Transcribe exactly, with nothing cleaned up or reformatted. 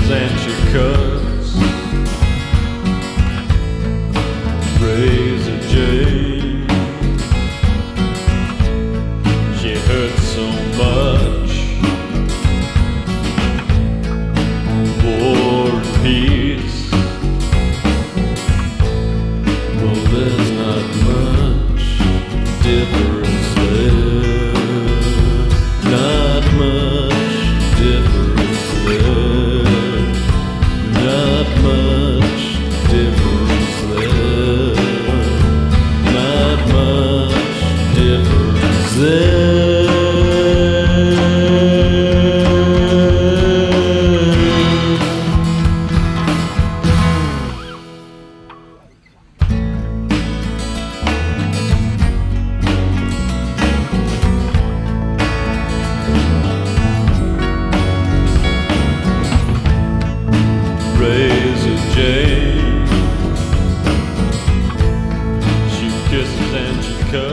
kisses and she cuts. Razor Jane, she hurts so much. War and peace, well, there's not much difference there. Not much difference there. Not much difference there. Not much difference there. Razor Jane, she kisses and she cuts.